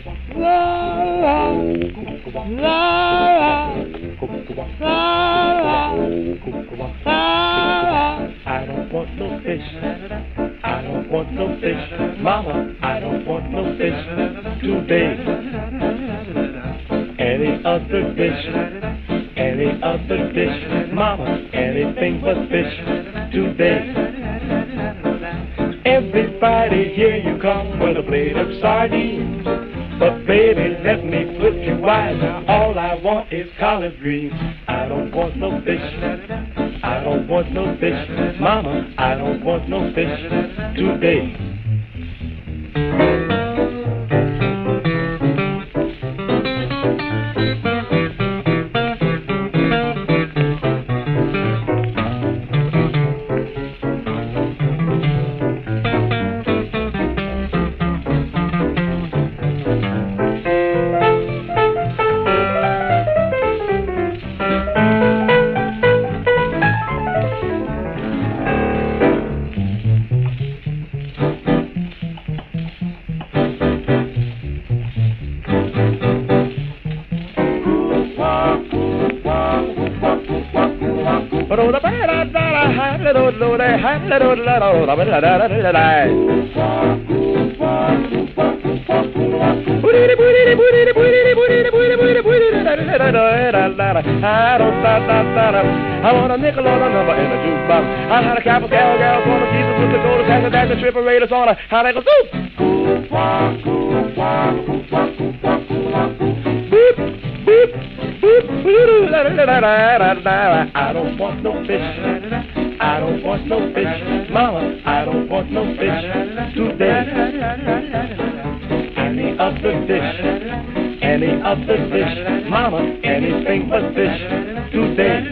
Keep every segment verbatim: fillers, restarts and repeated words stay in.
I don't want no fish. I don't want no fish. Mama, I don't want no fish today. Any other dish, any other dish. Mama, anything but fish today. Every Friday here you come with a plate of sardines. But baby, let me put you wise. All I want is collard greens. I don't want no fish. I don't want no fish. Mama, I don't want no fish today. I want a nickel on a number in a jukebox. I had a couple gal gals on the pieces with the gold pass and dash and triple raiders on a how they go soup. Boop, boop, boop, boop. I don't want no fish. I don't want no fish. Mama, I don't want no fish today. Any other dish, any other dish. Mama, anything but fish today.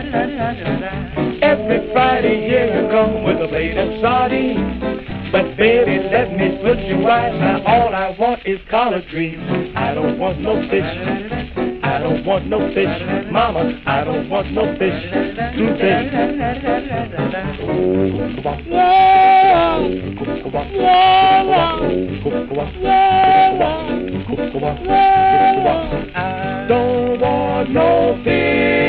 Every Friday here you come with a plate of sardines. But baby, let me put you right. Now all I want is collard greens. I don't want no fish. I don't want no fish. Mama, I don't want no fish today. Yeah. Yeah. I don't want no fish.